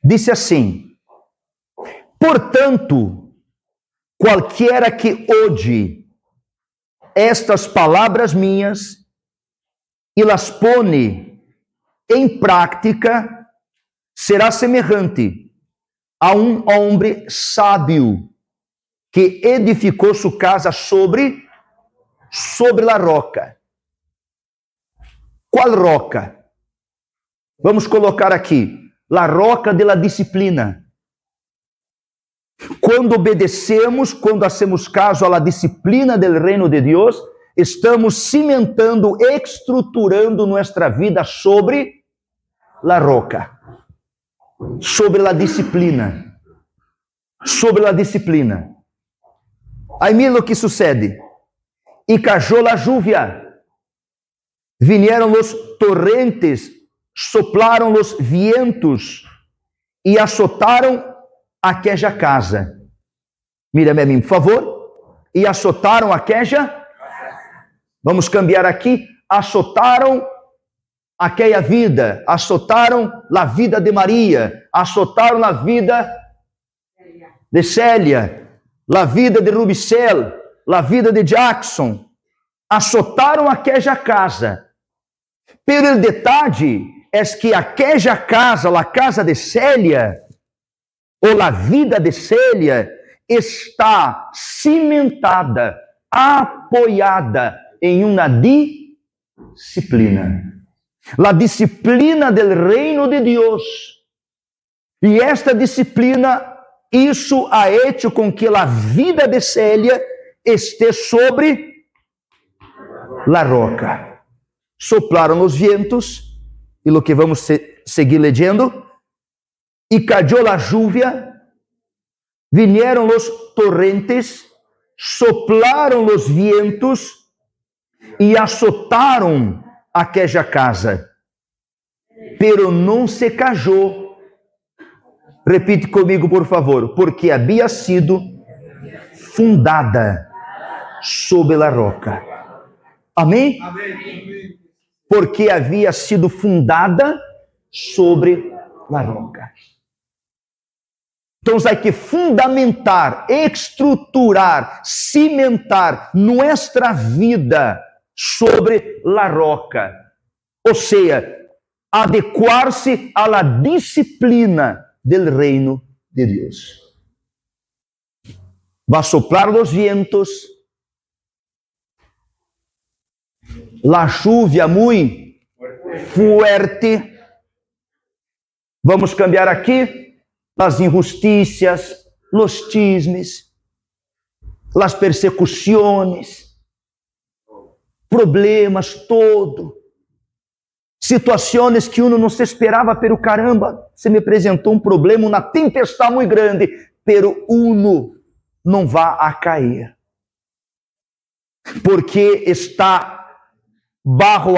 disse assim: portanto, qualquer que ode estas palavras minhas e las pone em prática, será semelhante a um homem sábio que edificou sua casa sobre a roca. Qual roca? Vamos colocar aqui, la roca de la disciplina. Quando obedecemos, quando hacemos caso à disciplina del reino de Deus, estamos cimentando, estruturando nossa vida sobre la roca, sobre la disciplina, sobre la disciplina. Aí mira o que sucede. E cayó la lluvia, vinieron los torrentes, soplaram los vientos e azotaram aquella casa. Mira-me a mim, por favor. E azotaram aquella. Vamos cambiar aqui. Azotaram aquela vida. Azotaram a vida de Maria. Azotaram a vida de Célia. A vida de Rubicel. A vida de Jackson. Azotaram aquella casa. Pero o detalhe é que aquella casa, a casa de Célia, ou a vida de Célia, está cimentada, apoiada em uma disciplina. A disciplina del reino de Deus. E esta disciplina, isso ha hecho com que a vida de Célia esteja sobre la roca. Soplaram os ventos, e o que vamos seguir lendo, e cayó la lluvia, vinieron los torrentes, soplaram os vientos e azotaram aquella casa, pero não se cayó. Repite comigo, por favor. Porque havia sido fundada sobre a roca. Amém? Amém. Porque havia sido fundada sobre a roca. Então, há que fundamentar, estruturar, cimentar nossa vida sobre a roca. Ou seja, adequar-se à disciplina del reino de Deus. Va soprar os vientos, la lluvia muy fuerte. Vamos cambiar aqui. Las injusticias, los chismes, las persecuciones, problemas todo, situações que uno não se esperava, pero caramba, você me apresentou problema, uma tempestade muito grande, pero uno não vai a cair, porque está bajo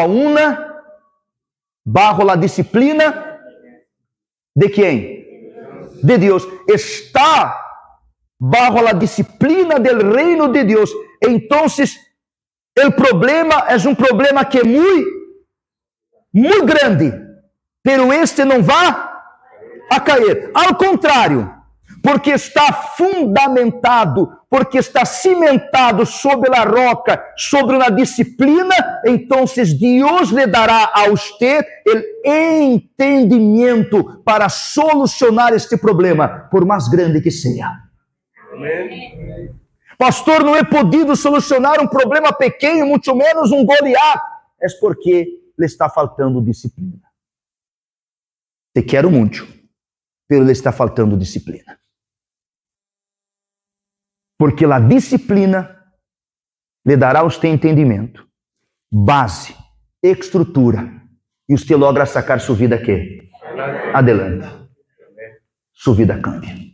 a disciplina de quem? De Deus. Está bajo a disciplina del reino de Deus. Então, o problema é um problema que é muito grande, pero este não vai a cair. Ao contrário, porque está fundamentado, porque está cimentado sobre a roca, sobre uma disciplina, então Deus lhe dará a você o entendimento para solucionar este problema, por mais grande que seja. Amém. Pastor, não é podido solucionar um problema pequeno, muito menos um Goliat. É porque lhe está faltando disciplina. Te quero muito, pero lhe está faltando disciplina. Porque a disciplina lhe dará a você entendimento, base, estrutura, e você logra sacar sua vida aqui. Adelante. Sua vida cambia.